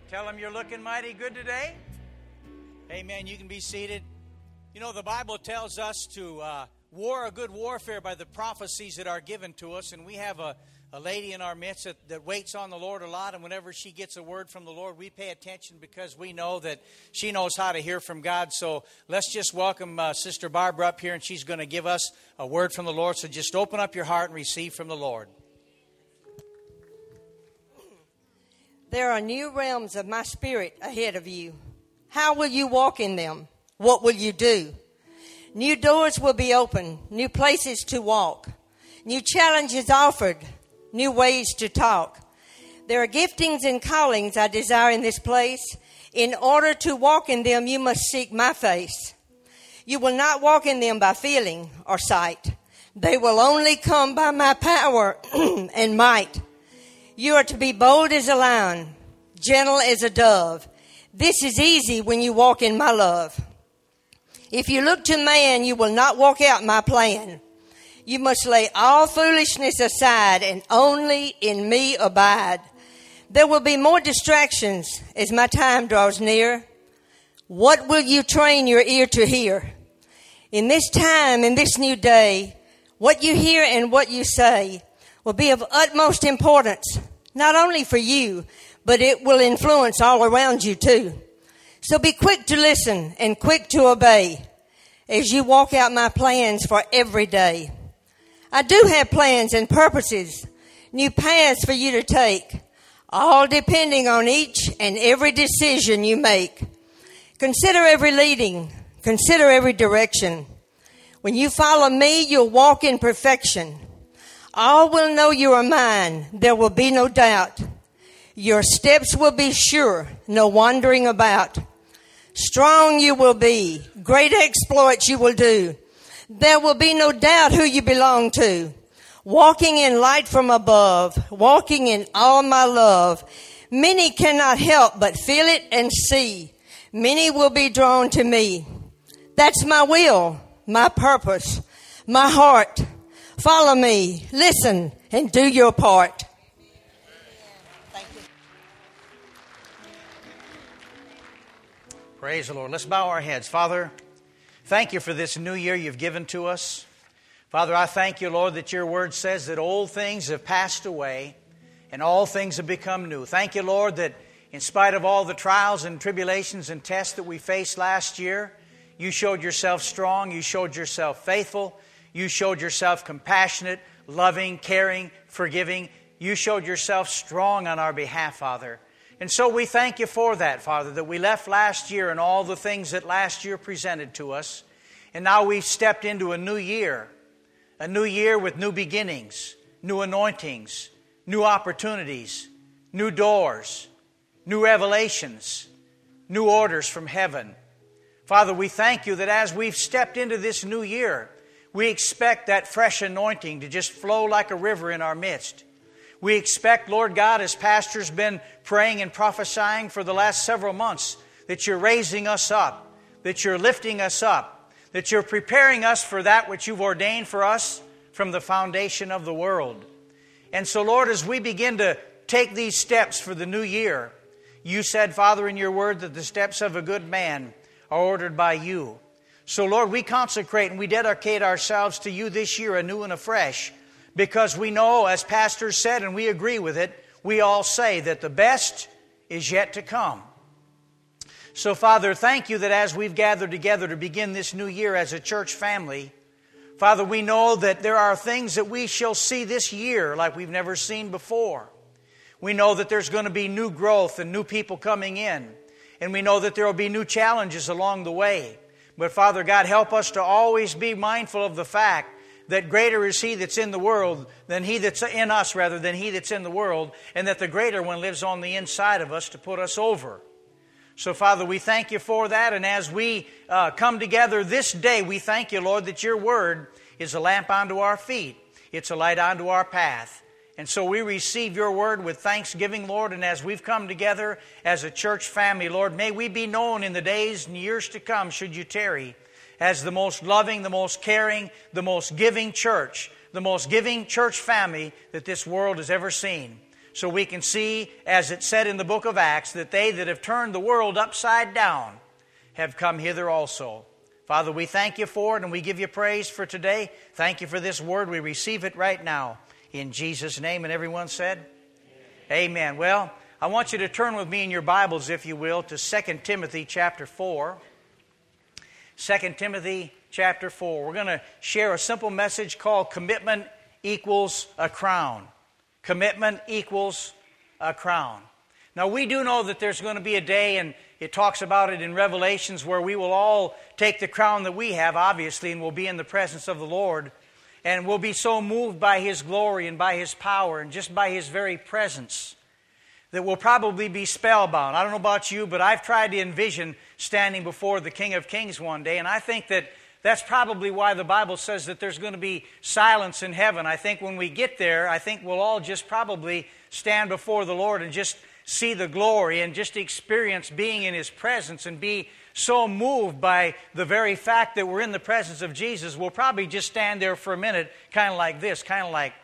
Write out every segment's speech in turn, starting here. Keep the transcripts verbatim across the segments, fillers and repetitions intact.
Tell them you're looking mighty good today. Amen. You can be seated. You know, the Bible tells us to uh, war a good warfare by the prophecies that are given to us. And we have a, a lady in our midst that, that waits on the Lord a lot. And whenever she gets a word from the Lord, we pay attention because we know that she knows how to hear from God. So let's just welcome uh, Sister Barbara up here, and she's going to give us a word from the Lord. So just open up your heart and receive from the Lord. There are new realms of my spirit ahead of you. How will you walk in them? What will you do? New doors will be opened, new places to walk, new challenges offered, new ways to talk. There are giftings and callings I desire in this place. In order to walk in them, you must seek my face. You will not walk in them by feeling or sight. They will only come by my power and might. You are to be bold as a lion, gentle as a dove. This is easy when you walk in my love. If you look to man, you will not walk out my plan. You must lay all foolishness aside and only in me abide. There will be more distractions as my time draws near. What will you train your ear to hear? In this time, in this new day, what you hear and what you say will be of utmost importance, not only for you, but it will influence all around you too. So be quick to listen and quick to obey as you walk out my plans for every day. I do have plans and purposes, new paths for you to take, all depending on each and every decision you make. Consider every leading, consider every direction. When you follow me, you'll walk in perfection. All will know you are mine. There will be no doubt. Your steps will be sure, no wandering about. Strong you will be. Great exploits you will do. There will be no doubt who you belong to. Walking in light from above. Walking in all my love. Many cannot help but feel it and see. Many will be drawn to me. That's my will, my purpose, my heart. Follow me, listen, and do your part. Thank you. Praise the Lord. Let's bow our heads. Father, thank you for this new year you've given to us. Father, I thank you, Lord, that your word says that old things have passed away and all things have become new. Thank you, Lord, that in spite of all the trials and tribulations and tests that we faced last year, you showed yourself strong, you showed yourself faithful. You showed yourself compassionate, loving, caring, forgiving. You showed yourself strong on our behalf, Father. And so we thank you for that, Father, that we left last year and all the things that last year presented to us. And now we've stepped into a new year, a new year with new beginnings, new anointings, new opportunities, new doors, new revelations, new orders from heaven. Father, we thank you that as we've stepped into this new year, we expect that fresh anointing to just flow like a river in our midst. We expect, Lord God, as Pastor's been praying and prophesying for the last several months, that you're raising us up, that you're lifting us up, that you're preparing us for that which you've ordained for us from the foundation of the world. And so, Lord, as we begin to take these steps for the new year, you said, Father, in your word that the steps of a good man are ordered by you. So, Lord, we consecrate and we dedicate ourselves to you this year anew and afresh because we know, as Pastor said, and we agree with it, we all say that the best is yet to come. So, Father, thank you that as we've gathered together to begin this new year as a church family, Father, we know that there are things that we shall see this year like we've never seen before. We know that there's going to be new growth and new people coming in, and we know that there will be new challenges along the way. But Father God, help us to always be mindful of the fact that greater is He that's in the world than He that's in us, rather than He that's in the world, and that the greater one lives on the inside of us to put us over. So Father, we thank you for that, and as we uh, come together this day, we thank you, Lord, that your word is a lamp unto our feet. It's a light unto our path. And so we receive your word with thanksgiving, Lord, and as we've come together as a church family, Lord, may we be known in the days and years to come, should you tarry, as the most loving, the most caring, the most giving church, the most giving church family that this world has ever seen. so we can see, as it said in the book of Acts, that they that have turned the world upside down have come hither also. Father, we thank you for it, and we give you praise for today. Thank you for this word. We receive it right now in Jesus' name. And everyone said, Amen. Amen. Well, I want you to turn with me in your Bibles, if you will, to Second Timothy chapter four. Second Timothy chapter four. We're going to share a simple message called Commitment Equals a Crown. Commitment equals a crown. Now, we do know that there's going to be a day, and it talks about it in Revelations, where we will all take the crown that we have, obviously, and we'll be in the presence of the Lord. And we'll be so moved by His glory and by His power and just by His very presence that we'll probably be spellbound. I don't know about you, but I've tried to envision standing before the King of Kings one day, and I think that that's probably why the Bible says that there's going to be silence in heaven. I think when we get there, I think we'll all just probably stand before the Lord and just see the glory and just experience being in His presence and be so moved by the very fact that we're in the presence of Jesus. We'll probably just stand there for a minute, kind of like this, kind of like,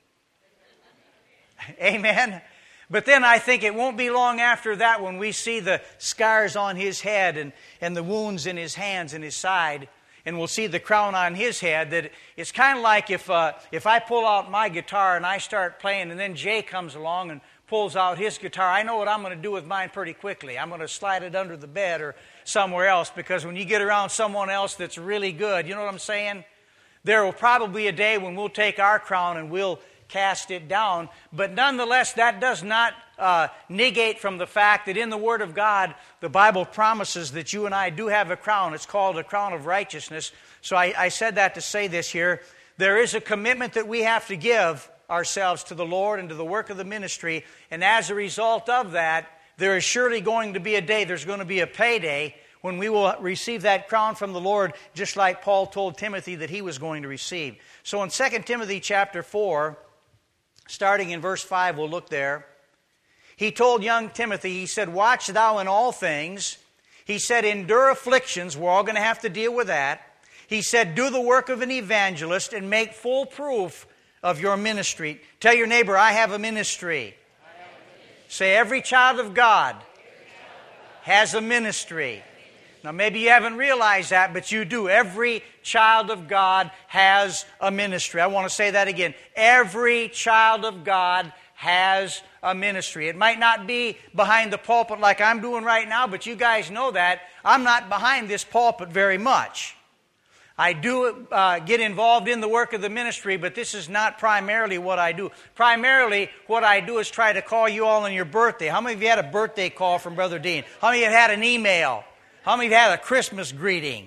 Amen. But then I think it won't be long after that when we see the scars on His head and, and the wounds in His hands and His side, and we'll see the crown on His head, that it's kind of like if uh, if I pull out my guitar and I start playing, and then Jay comes along and pulls out his guitar, I know what I'm going to do with mine pretty quickly. I'm going to slide it under the bed or somewhere else, because when you get around someone else that's really good, you know what I'm saying? There will probably be a day when we'll take our crown and we'll cast it down. But nonetheless, that does not uh, negate from the fact that in the Word of God, the Bible promises that you and I do have a crown. It's called a crown of righteousness. So I, I said that to say this here. There is a commitment that we have to give ourselves to the Lord and to the work of the ministry. And as a result of that, there is surely going to be a day, there's going to be a payday, when we will receive that crown from the Lord, just like Paul told Timothy that he was going to receive. So in Second Timothy chapter four, starting in verse five, we'll look there. He told young Timothy, he said, watch thou in all things. He said, endure afflictions. We're all going to have to deal with that. He said, do the work of an evangelist and make full proof of your ministry. Tell your neighbor, I have a ministry. Have a ministry. Say, every child of God, child of God has a ministry. Now, maybe you haven't realized that, but you do. Every child of God has a ministry. I want to say that again. Every child of God has a ministry. It might not be behind the pulpit like I'm doing right now, but you guys know that. I'm not behind this pulpit very much. I do uh, get involved in the work of the ministry, but this is not primarily what I do. Primarily, what I do is try to call you all on your birthday. How many of you had a birthday call from Brother Dean? How many of you had an email? How many of you had a Christmas greeting?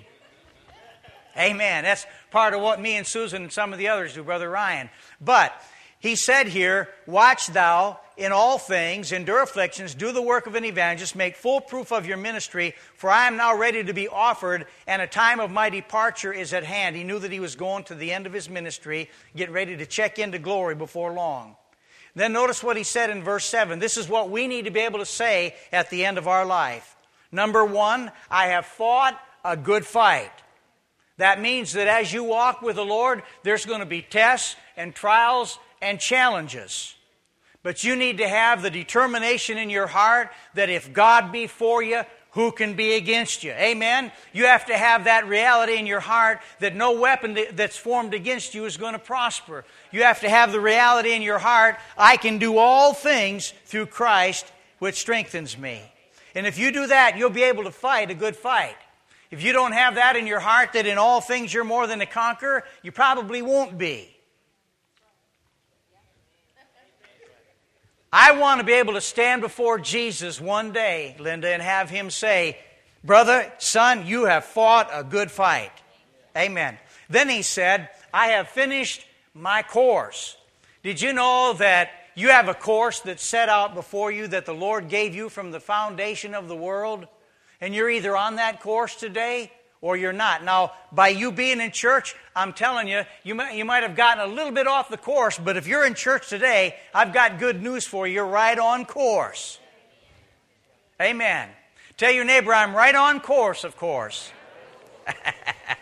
Amen. That's part of what me and Susan and some of the others do, Brother Ryan. But he said here, watch thou in all things, endure afflictions, do the work of an evangelist, make full proof of your ministry, for I am now ready to be offered, and a time of my departure is at hand. He knew that he was going to the end of his ministry, get ready to check into glory before long. Then notice what he said in verse seven. This is what we need to be able to say at the end of our life. Number one, I have fought a good fight. That means that as you walk with the Lord, there's going to be tests and trials and challenges. But you need to have the determination in your heart that if God be for you, who can be against you? Amen? You have to have that reality in your heart that no weapon that's formed against you is going to prosper. You have to have the reality in your heart, I can do all things through Christ, which strengthens me. And if you do that, you'll be able to fight a good fight. If you don't have that in your heart, that in all things you're more than a conqueror, you probably won't be. I want to be able to stand before Jesus one day, Linda, and have Him say, brother, son, you have fought a good fight. Amen. Then he said, I have finished my course. Did you know that you have a course that's set out before you that the Lord gave you from the foundation of the world? And you're either on that course today or you're not. Now, by you being in church, I'm telling you, you might, you might have gotten a little bit off the course, but if you're in church today, I've got good news for you. You're right on course. Amen. Tell your neighbor, I'm right on course, of course.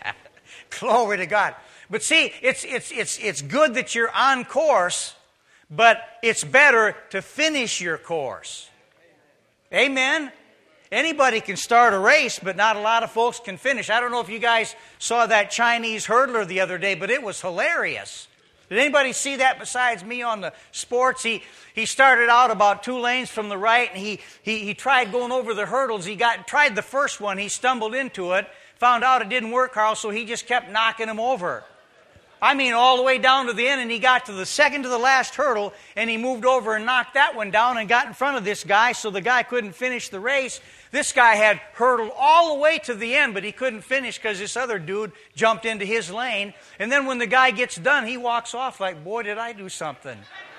Glory to God. But see, it's, it's, it's, it's good that you're on course, but it's better to finish your course. Amen? Anybody can start a race, but not a lot of folks can finish. I don't know if you guys saw that Chinese hurdler the other day, but it was hilarious. Did anybody see that besides me on the sports? He he started out about two lanes from the right, and he he, he tried going over the hurdles. He got tried the first one. He stumbled into it, found out it didn't work, Carl, so he just kept knocking him over. I mean, all the way down to the end, and he got to the second to the last hurdle, and he moved over and knocked that one down and got in front of this guy, so the guy couldn't finish the race. This guy had hurdled all the way to the end, but he couldn't finish because this other dude jumped into his lane. And then when the guy gets done, he walks off like, boy, did I do something.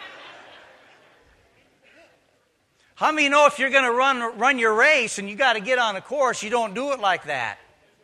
How many know if you're going to run run your race and you got to get on a course, you don't do it like that.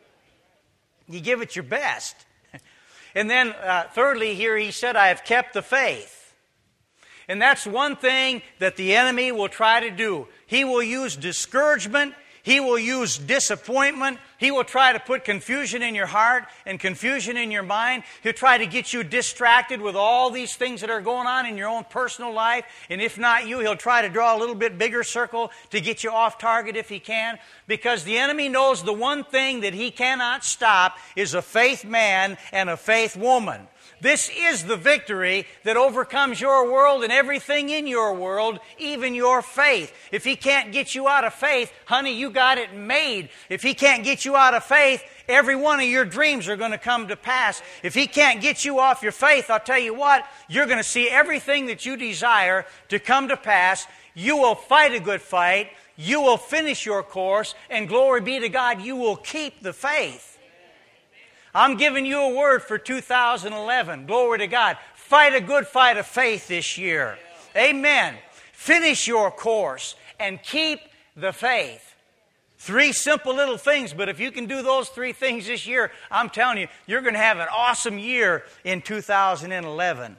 You give it your best. And then uh, thirdly here he said, I have kept the faith. And that's one thing that the enemy will try to do. He will use discouragement. He will use disappointment. He will try to put confusion in your heart and confusion in your mind. He'll try to get you distracted with all these things that are going on in your own personal life. And if not you, he'll try to draw a little bit bigger circle to get you off target if he can. Because the enemy knows the one thing that he cannot stop is a faith man and a faith woman. This is the victory that overcomes your world and everything in your world, even your faith. If he can't get you out of faith, honey, you got it made. If he can't get you out of faith, every one of your dreams are going to come to pass. If he can't get you off your faith, I'll tell you what, you're going to see everything that you desire to come to pass. You will fight a good fight. You will finish your course. And glory be to God, you will keep the faith. I'm giving you a word for two thousand eleven. Glory to God. Fight a good fight of faith this year. Amen. Finish your course and keep the faith. Three simple little things, but if you can do those three things this year, I'm telling you, you're going to have an awesome year in two thousand eleven.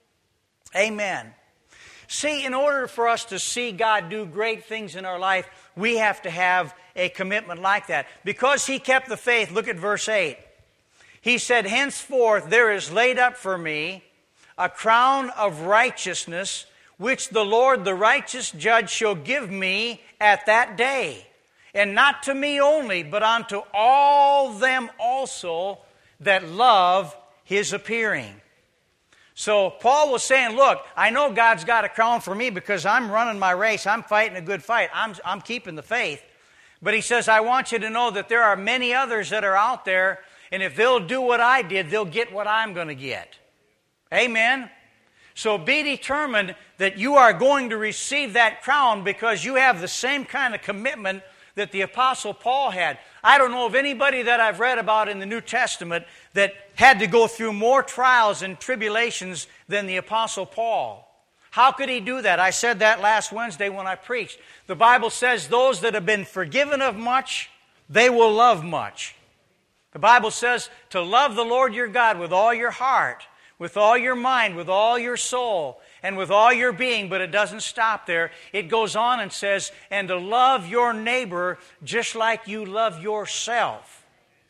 Amen. See, in order for us to see God do great things in our life, we have to have a commitment like that. Because he kept the faith, look at verse eight. He said, henceforth there is laid up for me a crown of righteousness, which the Lord, the righteous judge, shall give me at that day. And not to me only, but unto all them also that love his appearing. So Paul was saying, look, I know God's got a crown for me because I'm running my race. I'm fighting a good fight. I'm, I'm keeping the faith. But he says, I want you to know that there are many others that are out there, and if they'll do what I did, they'll get what I'm going to get. Amen? So be determined that you are going to receive that crown because you have the same kind of commitment that the Apostle Paul had. I don't know of anybody that I've read about in the New Testament that had to go through more trials and tribulations than the Apostle Paul. How could he do that? I said that last Wednesday when I preached. The Bible says those that have been forgiven of much, they will love much. The Bible says to love the Lord your God with all your heart, with all your mind, with all your soul, and with all your being, but it doesn't stop there. It goes on and says, and to love your neighbor just like you love yourself.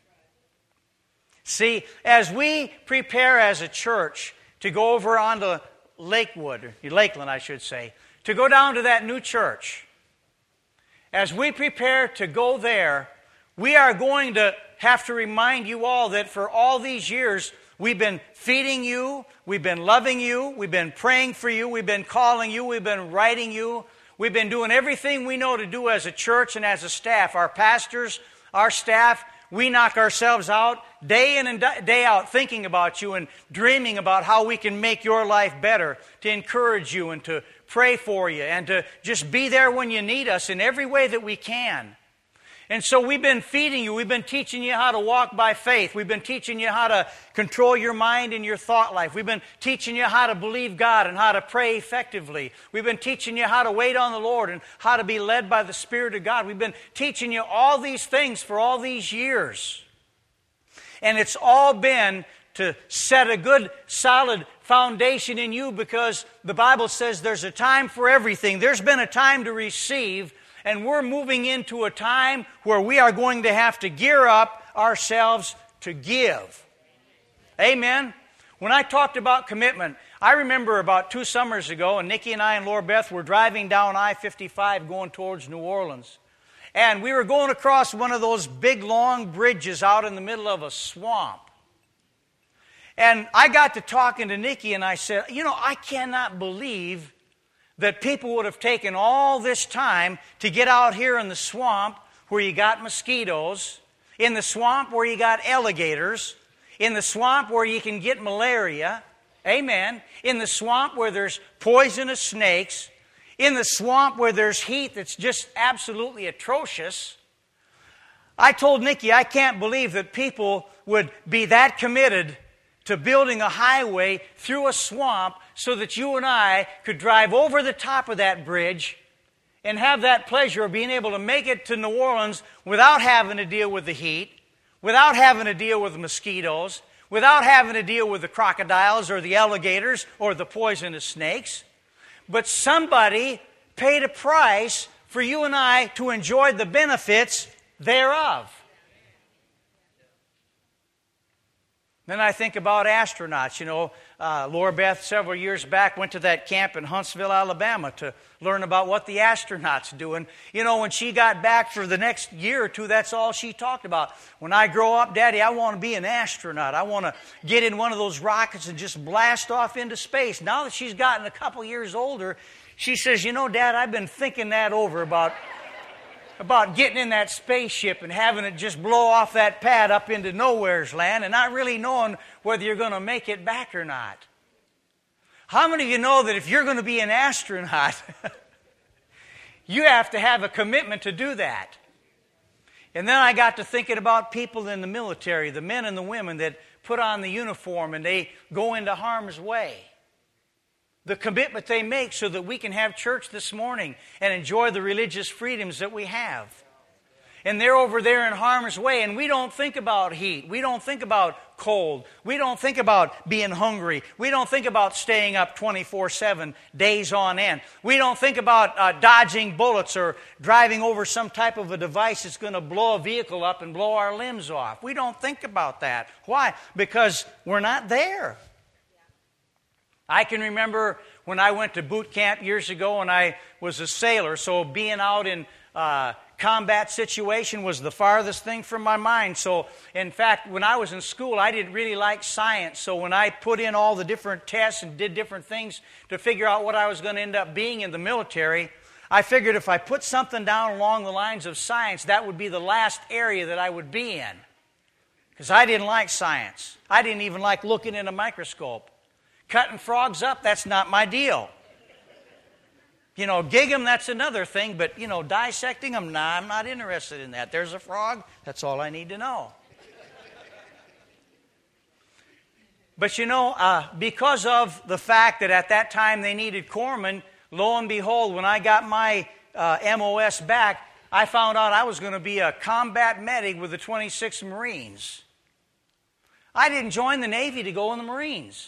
See, as we prepare as a church to go over onto Lakewood, or Lakeland I should say, to go down to that new church, as we prepare to go there, we are going to have to remind you all that for all these years, we've been feeding you, we've been loving you, we've been praying for you, we've been calling you, we've been writing you, we've been doing everything we know to do as a church and as a staff. Our pastors, our staff, we knock ourselves out day in and day out thinking about you and dreaming about how we can make your life better, to encourage you and to pray for you and to just be there when you need us in every way that we can. And so we've been feeding you. We've been teaching you how to walk by faith. We've been teaching you how to control your mind and your thought life. We've been teaching you how to believe God and how to pray effectively. We've been teaching you how to wait on the Lord and how to be led by the Spirit of God. We've been teaching you all these things for all these years. And it's all been to set a good, solid foundation in you because the Bible says there's a time for everything. There's been a time to receive, and we're moving into a time where we are going to have to gear up ourselves to give. Amen? When I talked about commitment, I remember about two summers ago, and Nikki and I and Laura Beth were driving down I fifty-five going towards New Orleans. And we were going across one of those big, long bridges out in the middle of a swamp. And I got to talking to Nikki, and I said, you know, I cannot believe that people would have taken all this time to get out here in the swamp where you got mosquitoes, in the swamp where you got alligators, in the swamp where you can get malaria, amen, in the swamp where there's poisonous snakes, in the swamp where there's heat that's just absolutely atrocious. I told Nikki I can't believe that people would be that committed to building a highway through a swamp so that you and I could drive over the top of that bridge and have that pleasure of being able to make it to New Orleans without having to deal with the heat, without having to deal with mosquitoes, without having to deal with the crocodiles or the alligators or the poisonous snakes. But somebody paid a price for you and I to enjoy the benefits thereof. Then I think about astronauts. You know, uh, Laura Beth several years back went to that camp in Huntsville, Alabama to learn about what the astronauts do. And, you know, when she got back for the next year or two, that's all she talked about. When I grow up, Daddy, I want to be an astronaut. I want to get in one of those rockets and just blast off into space. Now that she's gotten a couple years older, she says, you know, Dad, I've been thinking that over about... about getting in that spaceship and having it just blow off that pad up into nowhere's land and not really knowing whether you're going to make it back or not. How many of you know that if you're going to be an astronaut, you have to have a commitment to do that? And then I got to thinking about people in the military, the men and the women that put on the uniform and they go into harm's way. The commitment they make so that we can have church this morning and enjoy the religious freedoms that we have. And they're over there in harm's way, and we don't think about heat. We don't think about cold. We don't think about being hungry. We don't think about staying up twenty-four seven days on end. We don't think about uh, dodging bullets or driving over some type of a device that's going to blow a vehicle up and blow our limbs off. We don't think about that. Why? Because we're not there. I can remember when I went to boot camp years ago and I was a sailor, so being out in uh, combat situation was the farthest thing from my mind. So, in fact, when I was in school, I didn't really like science. So when I put in all the different tests and did different things to figure out what I was going to end up being in the military, I figured if I put something down along the lines of science, that would be the last area that I would be in. Because I didn't like science. I didn't even like looking in a microscope. Cutting frogs up, that's not my deal. You know, gig them, that's another thing, but, you know, dissecting them, nah, I'm not interested in that. There's a frog, that's all I need to know. But, you know, uh, because of the fact that at that time they needed corpsmen, lo and behold, when I got my uh, M O S back, I found out I was going to be a combat medic with the twenty-sixth Marines. I didn't join the Navy to go in the Marines.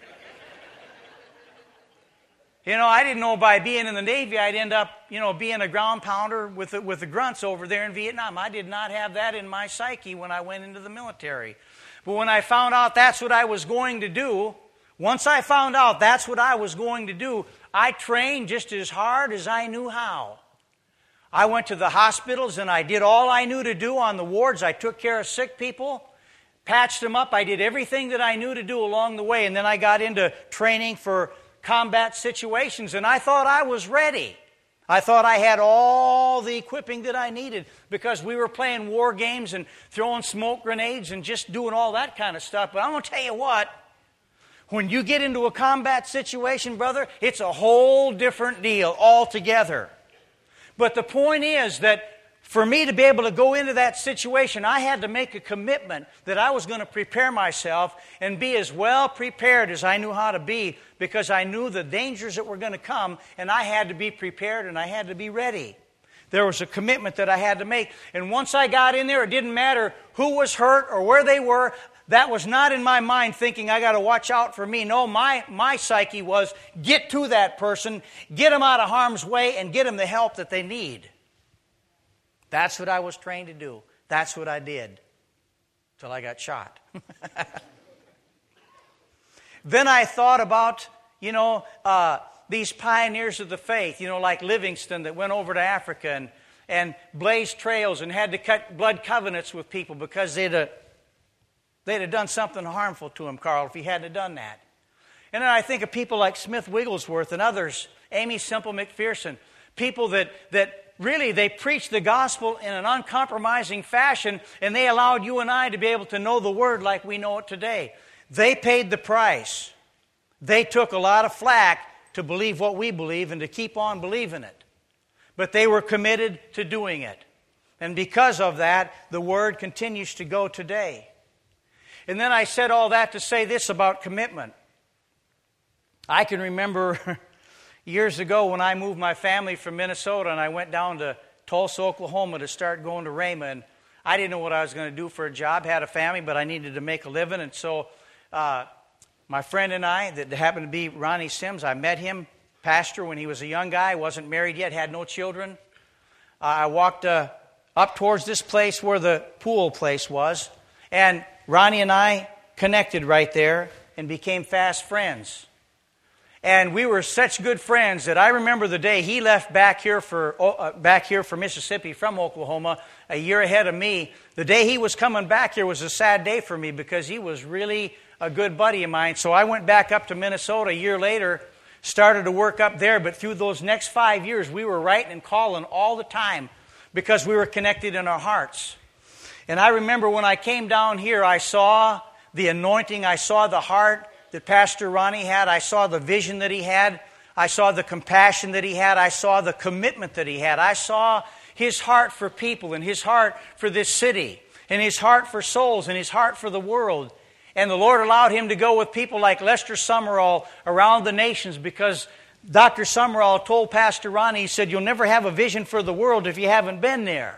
You know, I didn't know by being in the Navy I'd end up, you know, being a ground pounder with the, with the grunts over there in Vietnam. I did not have that in my psyche when I went into the military. But when I found out that's what I was going to do, once I found out that's what I was going to do, I trained just as hard as I knew how. I went to the hospitals and I did all I knew to do on the wards. I took care of sick people, patched them up. I did everything that I knew to do along the way. And then I got into training for combat situations, and I thought I was ready. I thought I had all the equipping that I needed because we were playing war games and throwing smoke grenades and just doing all that kind of stuff. But I'm going to tell you what, when you get into a combat situation, brother, it's a whole different deal altogether. But the point is that for me to be able to go into that situation, I had to make a commitment that I was going to prepare myself and be as well prepared as I knew how to be, because I knew the dangers that were going to come, and I had to be prepared and I had to be ready. There was a commitment that I had to make. And once I got in there, it didn't matter who was hurt or where they were. That was not in my mind thinking I got to watch out for me. No, my, my psyche was get to that person, get them out of harm's way, and get them the help that they need. That's what I was trained to do. That's what I did till I got shot. Then I thought about you know, uh, these pioneers of the faith, you know, like Livingston that went over to Africa and, and blazed trails and had to cut blood covenants with people because they'd have, they'd have done something harmful to him, Carl, if he hadn't have done that. And then I think of people like Smith Wigglesworth and others, Amy Semple McPherson, people that, that really they preached the gospel in an uncompromising fashion, and they allowed you and I to be able to know the Word like we know it today. They paid the price. They took a lot of flack to believe what we believe and to keep on believing it. But they were committed to doing it. And because of that, the Word continues to go today. And then I said all that to say this about commitment. I can remember years ago when I moved my family from Minnesota and I went down to Tulsa, Oklahoma to start going to Rhema. And I didn't know what I was going to do for a job, had a family, but I needed to make a living. And so uh, my friend and I, that happened to be Ronnie Sims, I met him, pastor, when he was a young guy, wasn't married yet, had no children. Uh, I walked uh, up towards this place where the pool place was, and Ronnie and I connected right there and became fast friends. And we were such good friends that I remember the day he left back here for uh, back here for Mississippi from Oklahoma a year ahead of me. The day he was coming back here was a sad day for me because he was really a good buddy of mine. So I went back up to Minnesota a year later, started to work up there. But through those next five years, we were writing and calling all the time because we were connected in our hearts. And I remember when I came down here, I saw the anointing, I saw the heart that Pastor Ronnie had. I saw the vision that he had. I saw the compassion that he had. I saw the commitment that he had. I saw his heart for people and his heart for this city and his heart for souls and his heart for the world. And the Lord allowed him to go with people like Lester Summerall around the nations because Doctor Summerall told Pastor Ronnie, he said, you'll never have a vision for the world if you haven't been there.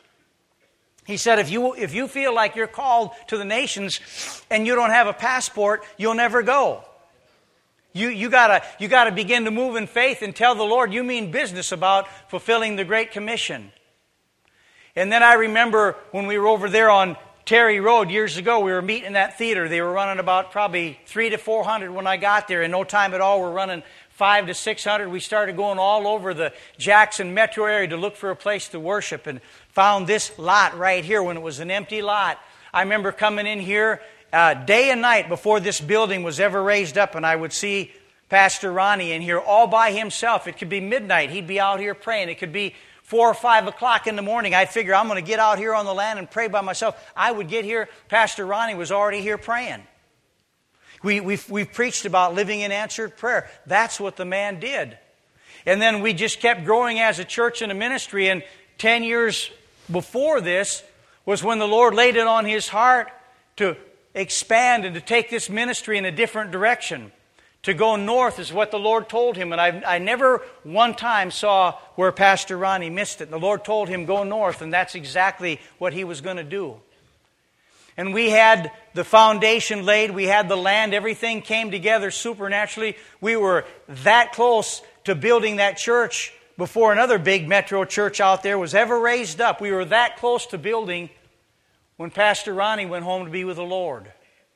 He said, if you if you feel like you're called to the nations and you don't have a passport, you'll never go. You you gotta you gotta begin to move in faith and tell the Lord you mean business about fulfilling the Great Commission. And then I remember when we were over there on Terry Road years ago, we were meeting in that theater. They were running about probably three to four hundred when I got there. In no time at all, we're running five to six hundred. We started going all over the Jackson metro area to look for a place to worship and found this lot right here when it was an empty lot. I remember coming in here uh, day and night before this building was ever raised up, and I would see Pastor Ronnie in here all by himself. It could be midnight. He'd be out here praying. It could be four or five o'clock in the morning. I'd figure I'm going to get out here on the land and pray by myself. I would get here. Pastor Ronnie was already here praying. We, we've, we've preached about living in answered prayer. That's what the man did. And then we just kept growing as a church and a ministry. And ten years before this was when the Lord laid it on his heart to expand and to take this ministry in a different direction. To go north is what the Lord told him. And I, I never one time saw where Pastor Ronnie missed it. The Lord told him, go north. And that's exactly what he was going to do. And we had the foundation laid. We had the land. Everything came together supernaturally. We were that close to building that church before another big metro church out there was ever raised up. We were that close to building when Pastor Ronnie went home to be with the Lord.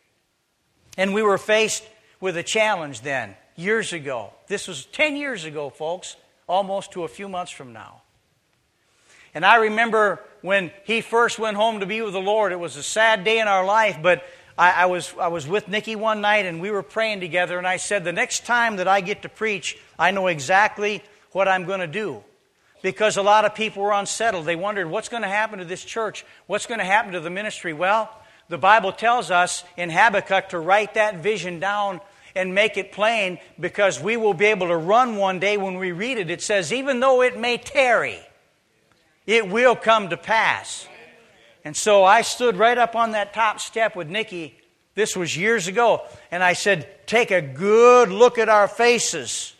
And we were faced with a challenge then, years ago. This was ten years ago, folks, almost to a few months from now. And I remember when he first went home to be with the Lord, it was a sad day in our life, but I, I was I was with Nikki one night and we were praying together, and I said, the next time that I get to preach, I know exactly what I'm going to do. Because a lot of people were unsettled. They wondered, what's going to happen to this church? What's going to happen to the ministry? Well, the Bible tells us in Habakkuk to write that vision down and make it plain, because we will be able to run one day when we read it. It says, even though it may tarry, it will come to pass. And so I stood right up on that top step with Nikki. This was years ago. And I said, take a good look at our faces.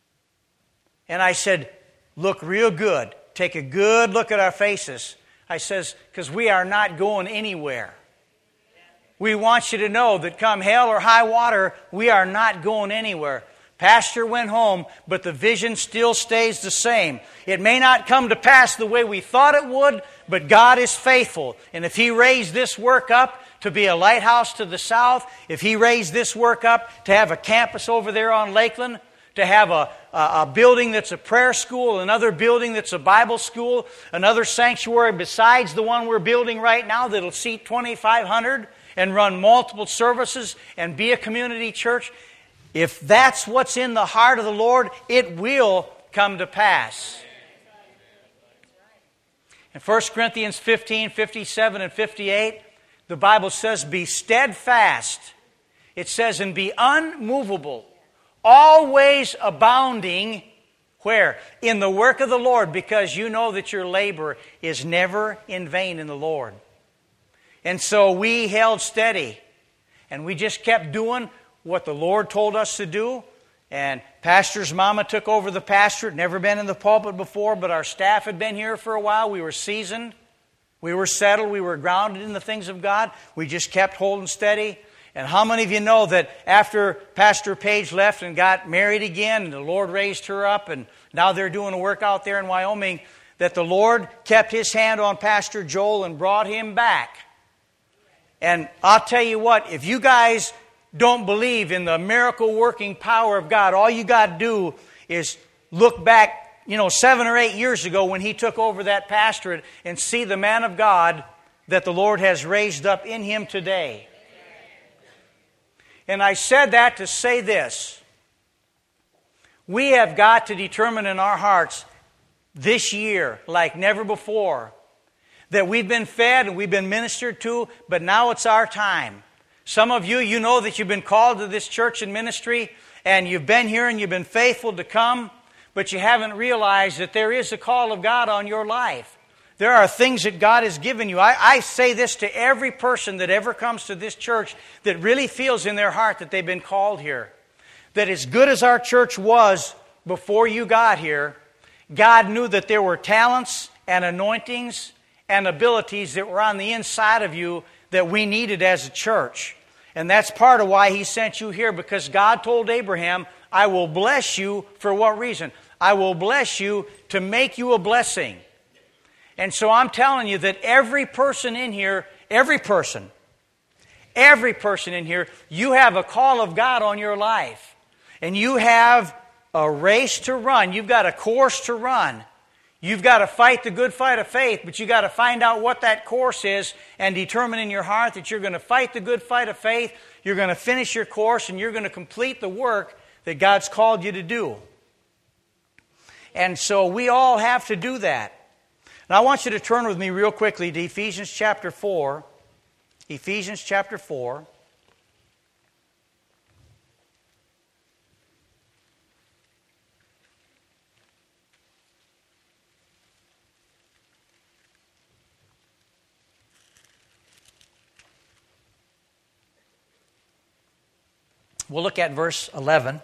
And I said, look real good. Take a good look at our faces. I says, because we are not going anywhere. We want you to know that come hell or high water, we are not going anywhere. Pastor went home, but the vision still stays the same. It may not come to pass the way we thought it would, but God is faithful. And if He raised this work up to be a lighthouse to the south, if He raised this work up to have a campus over there on Lakeland, to have a, a, a building that's a prayer school, another building that's a Bible school, another sanctuary besides the one we're building right now that'll seat twenty-five hundred and run multiple services and be a community church, if that's what's in the heart of the Lord, it will come to pass. In First Corinthians fifteen, fifty-seven and fifty-eight, the Bible says, be steadfast. It says, and be unmovable, always abounding, where? In the work of the Lord, because you know that your labor is never in vain in the Lord. And so we held steady, and we just kept doing what the Lord told us to do. And Pastor's mama took over the pastorate, never been in the pulpit before, but our staff had been here for a while. We were seasoned. We were settled. We were grounded in the things of God. We just kept holding steady. And how many of you know that after Pastor Page left and got married again, and the Lord raised her up, and now they're doing a work out there in Wyoming, that the Lord kept His hand on Pastor Joel and brought him back? And I'll tell you what, if you guys don't believe in the miracle working power of God, all you got to do is look back, you know, seven or eight years ago when he took over that pastorate and see the man of God that the Lord has raised up in him today. And I said that to say this. We have got to determine in our hearts this year, like never before, that we've been fed and we've been ministered to, but now it's our time. Some of you, you know that you've been called to this church and ministry, and you've been here and you've been faithful to come, but you haven't realized that there is a call of God on your life. There are things that God has given you. I, I say this to every person that ever comes to this church that really feels in their heart that they've been called here. That as good as our church was before you got here, God knew that there were talents and anointings and abilities that were on the inside of you that we needed as a church. And that's part of why He sent you here, because God told Abraham, I will bless you for what reason? I will bless you to make you a blessing. And so I'm telling you that every person in here, every person, every person in here, you have a call of God on your life. And you have a race to run. You've got a course to run. You've got to fight the good fight of faith, but you've got to find out what that course is and determine in your heart that you're going to fight the good fight of faith, you're going to finish your course, and you're going to complete the work that God's called you to do. And so we all have to do that. Now I want you to turn with me real quickly to Ephesians chapter four. Ephesians chapter four. We'll look at verse eleven.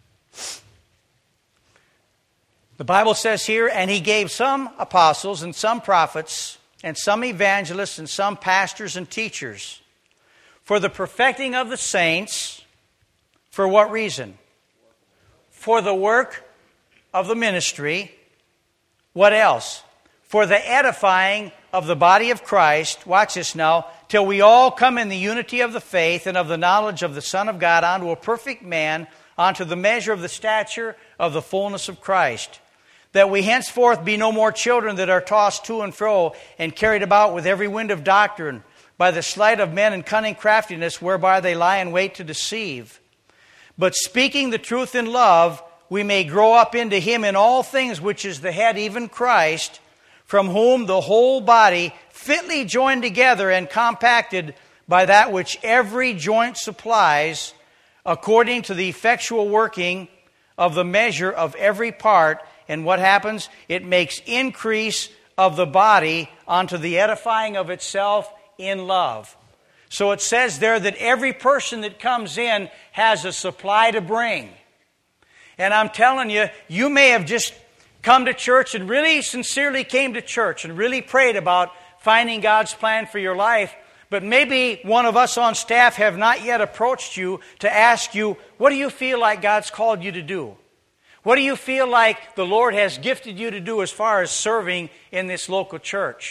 The Bible says here, and He gave some apostles and some prophets and some evangelists and some pastors and teachers for the perfecting of the saints. For what reason? For the work of the ministry. What else? For the edifying of the body of Christ. Watch this now. Till we all come in the unity of the faith and of the knowledge of the Son of God, unto a perfect man, unto the measure of the stature of the fullness of Christ. That we henceforth be no more children that are tossed to and fro and carried about with every wind of doctrine, by the sleight of men and cunning craftiness, whereby they lie in wait to deceive. But speaking the truth in love, we may grow up into Him in all things, which is the head, even Christ, from whom the whole body, fitly joined together and compacted by that which every joint supplies, according to the effectual working of the measure of every part. And what happens? It makes increase of the body unto the edifying of itself in love. So it says there that every person that comes in has a supply to bring. And I'm telling you, you may have just come to church and really sincerely came to church and really prayed about finding God's plan for your life, but maybe one of us on staff have not yet approached you to ask you, what do you feel like God's called you to do? What do you feel like the Lord has gifted you to do as far as serving in this local church?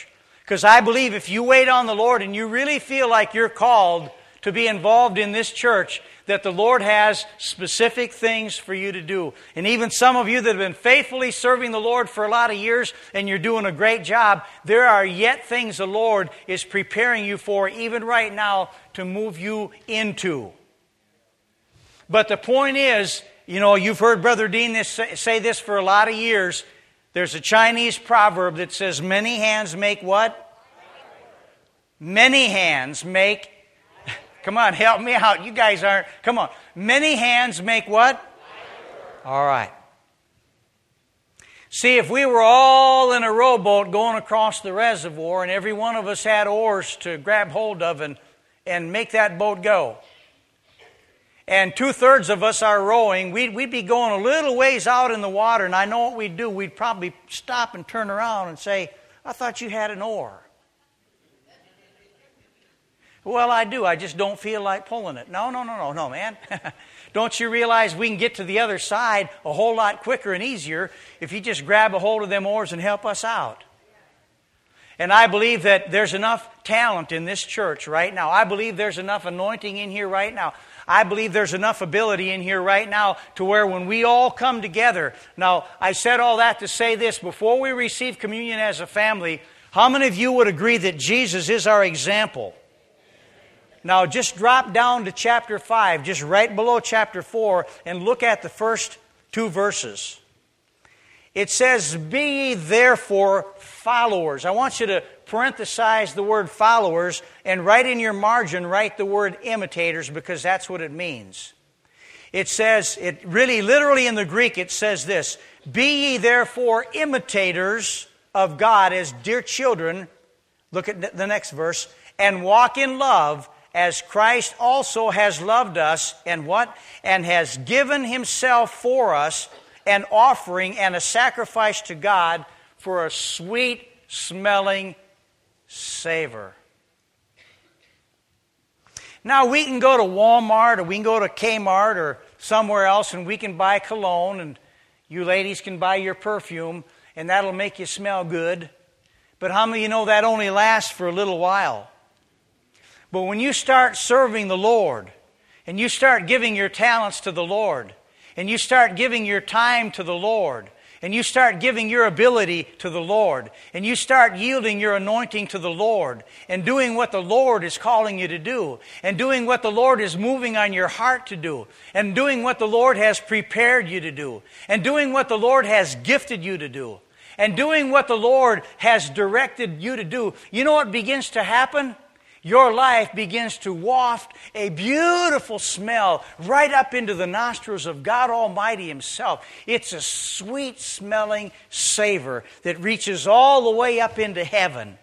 Because I believe if you wait on the Lord and you really feel like you're called to be involved in this church, that the Lord has specific things for you to do. And even some of you that have been faithfully serving the Lord for a lot of years and you're doing a great job, there are yet things the Lord is preparing you for, even right now, to move you into. But the point is, you know, you've heard Brother Dean this, say this for a lot of years. There's a Chinese proverb that says, many hands make what? Many hands make... Come on, help me out. You guys aren't... Come on. Many hands make what? All right. See, if we were all in a rowboat going across the reservoir and every one of us had oars to grab hold of and, and make that boat go, and two-thirds of us are rowing, we'd, we'd be going a little ways out in the water, and I know what we'd do. We'd probably stop and turn around and say, I thought you had an oar. Well, I do. I just don't feel like pulling it. No, no, no, no, no, man. Don't you realize we can get to the other side a whole lot quicker and easier if you just grab a hold of them oars and help us out? And I believe that there's enough talent in this church right now. I believe there's enough anointing in here right now. I believe there's enough ability in here right now to where when we all come together... Now, I said all that to say this. Before we receive communion as a family, how many of you would agree that Jesus is our example? Now, just drop down to chapter five, just right below chapter four, and look at the first two verses. It says, be ye therefore followers. I want you to parenthesize the word followers, and right in your margin, write the word imitators, because that's what it means. It says, it really, literally in the Greek, it says this, be ye therefore imitators of God as dear children, look at the next verse, and walk in love, as Christ also has loved us, and what? And has given Himself for us, an offering and a sacrifice to God for a sweet-smelling savor. Now, we can go to Walmart, or we can go to Kmart, or somewhere else, and we can buy cologne, and you ladies can buy your perfume, and that'll make you smell good. But how many of you know that only lasts for a little while? But when you start serving the Lord, and you start giving your talents to the Lord, and you start giving your time to the Lord, and you start giving your ability to the Lord, and you start yielding your anointing to the Lord, and doing what the Lord is calling you to do, and doing what the Lord is moving on your heart to do, and doing what the Lord has prepared you to do, and doing what the Lord has gifted you to do, and doing what the Lord has directed you to do, you know what begins to happen? Your life begins to waft a beautiful smell right up into the nostrils of God Almighty Himself. It's a sweet-smelling savor that reaches all the way up into heaven.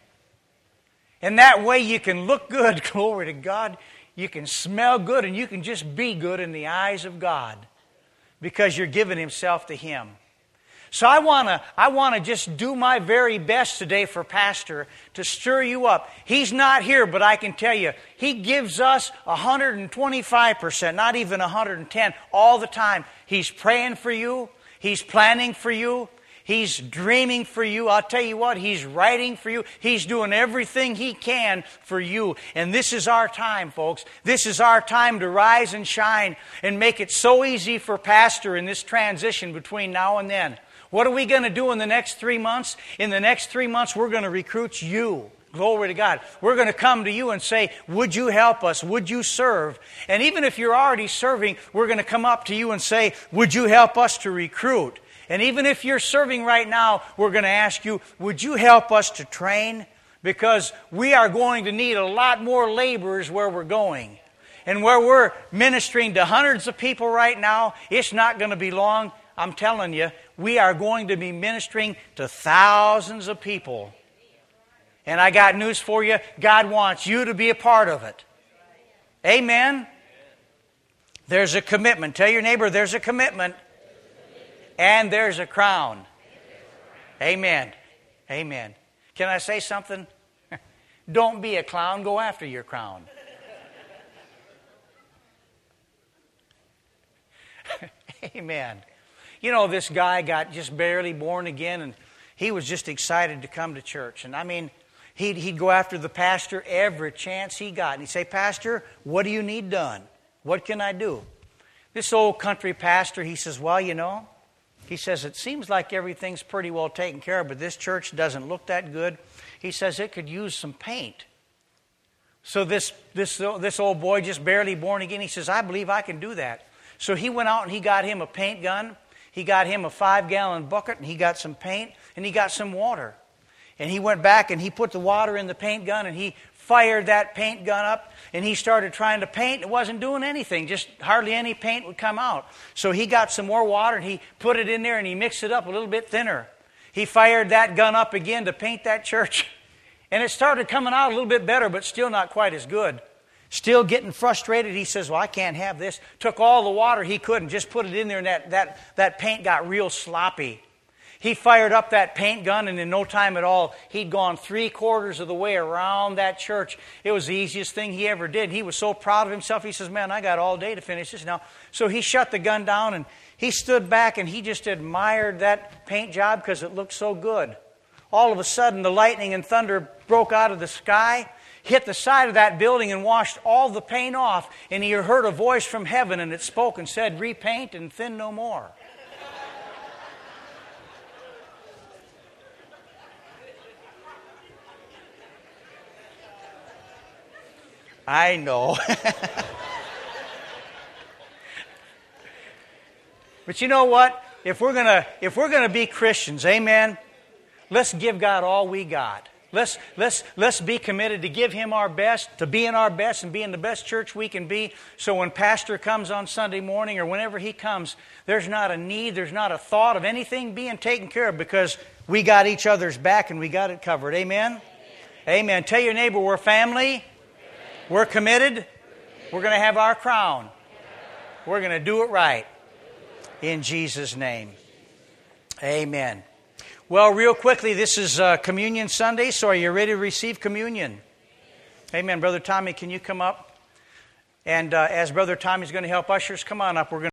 And that way you can look good, glory to God. You can smell good, and you can just be good in the eyes of God because you're giving Himself to Him. So I want to I want to just do my very best today for Pastor to stir you up. He's not here, but I can tell you, he gives us one hundred twenty-five percent, not even one hundred ten, all the time. He's praying for you. He's planning for you. He's dreaming for you. I'll tell you what, He's writing for you. He's doing everything He can for you. And this is our time, folks. This is our time to rise and shine and make it so easy for Pastor in this transition between now and then. What are we going to do in the next three months? In the next three months, we're going to recruit you. Glory to God. We're going to come to you and say, would you help us? Would you serve? And even if you're already serving, we're going to come up to you and say, would you help us to recruit? And even if you're serving right now, we're going to ask you, would you help us to train? Because we are going to need a lot more laborers where we're going. And where we're ministering to hundreds of people right now, it's not going to be long. I'm telling you, we are going to be ministering to thousands of people. And I got news for you. God wants you to be a part of it. Amen? There's a commitment. Tell your neighbor, there's a commitment. And there's a crown. Amen. Amen. Can I say something? Don't be a clown. Go after your crown. Amen. You know, this guy got just barely born again, and he was just excited to come to church. And I mean, He'd, he'd go after the pastor every chance he got. And he'd say, Pastor, what do you need done? What can I do? This old country pastor, he says, well, you know, he says, it seems like everything's pretty well taken care of, but this church doesn't look that good. He says it could use some paint. So this, this, this old boy, just barely born again, he says, I believe I can do that. So he went out and he got him a paint gun. He got him a five-gallon bucket, and he got some paint, and he got some water. And he went back and he put the water in the paint gun, and he fired that paint gun up, and he started trying to paint. It wasn't doing anything. Just hardly any paint would come out. So he got some more water, and he put it in there, and he mixed it up a little bit thinner. He fired that gun up again to paint that church. And it started coming out a little bit better, but still not quite as good. Still getting frustrated. He says, well, I can't have this. Took all the water he could and just put it in there, and that, that, that paint got real sloppy. He fired up that paint gun, and in no time at all, he'd gone three quarters of the way around that church. It was the easiest thing he ever did. He was so proud of himself. He says, man, I got all day to finish this now. So he shut the gun down, and he stood back, and he just admired that paint job because it looked so good. All of a sudden, the lightning and thunder broke out of the sky, hit the side of that building, and washed all the paint off. And he heard a voice from heaven, and it spoke and said, repaint and thin no more. I know. But you know what? If we're gonna if we're gonna be Christians, amen, let's give God all we got. Let's let's let's be committed to give Him our best, to being our best and being the best church we can be. So when Pastor comes on Sunday morning or whenever he comes, there's not a need, there's not a thought of anything being taken care of, because we got each other's back and we got it covered. Amen? Amen. Amen. Tell your neighbor, we're family. We're committed. We're going to have our crown. We're going to do it right. In Jesus' name. Amen. Well, real quickly, this is uh, Communion Sunday, so are you ready to receive communion? Amen. Brother Tommy, can you come up? And uh, as Brother Tommy's going to help ushers, come on up. We're going